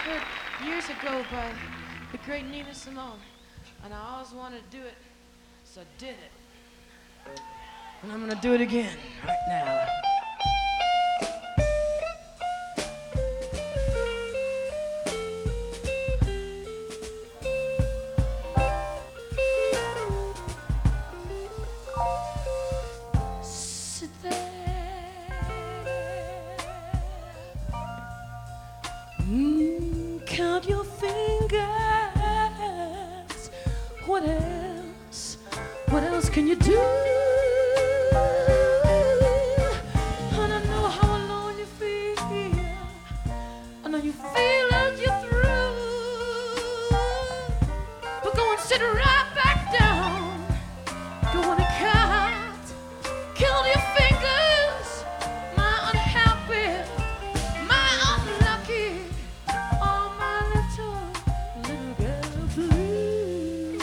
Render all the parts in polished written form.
heard years ago by the great Nina Simone, and I always wanted to do it, so I did it. And I'm gonna do it again right now. Sit there, count your fingers. What else? What else can you do? And I know how alone you feel. I know you feel as you're through. But go and sit right back down. Go on and count. Count your fingers. My unhappy, my unlucky, oh my little girl blue.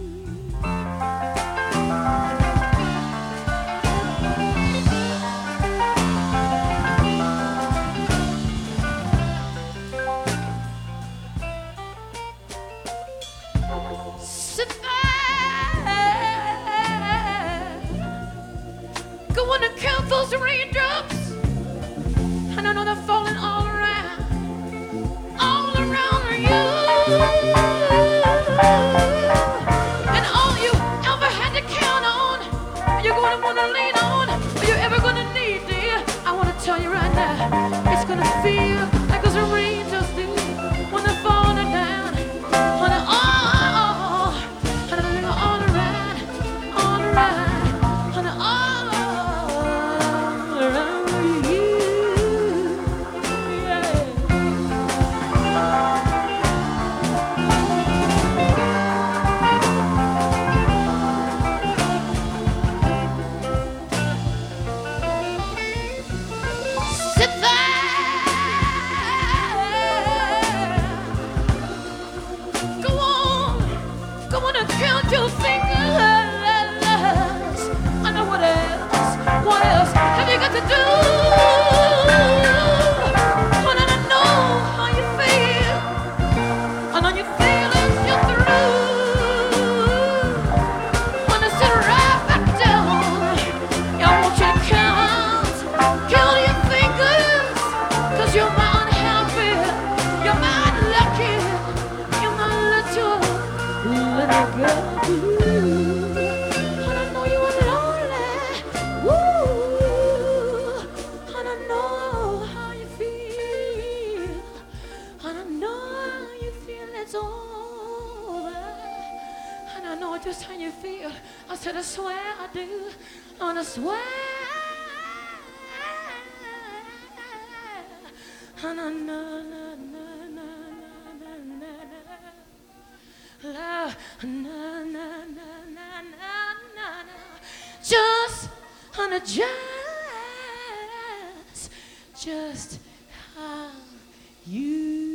Sit there. Go on and count those raindrops. And I know they're falling all around you. And all you ever had to count on, you're gonna wanna lean on, or you're ever gonna need, dear. I wanna tell you right now, it's gonna feel like those raindrops do when they're falling down. Honey, honey, all around, honey, all around you. Yeah. Sit there. Go on and count your fingers. I know what else have you got to do? When I know how you feel, I know you feel as you're through. When I sit right back down, I want you to count your fingers, 'cause you're my unhappy, you're my unlucky, you're my little girl blue. And I know you are lonely, woo. And I know how you feel, and I know how you feel it's over. And I know just how you feel. I said I swear I do, and I swear. And I know, love, just, honey, just how you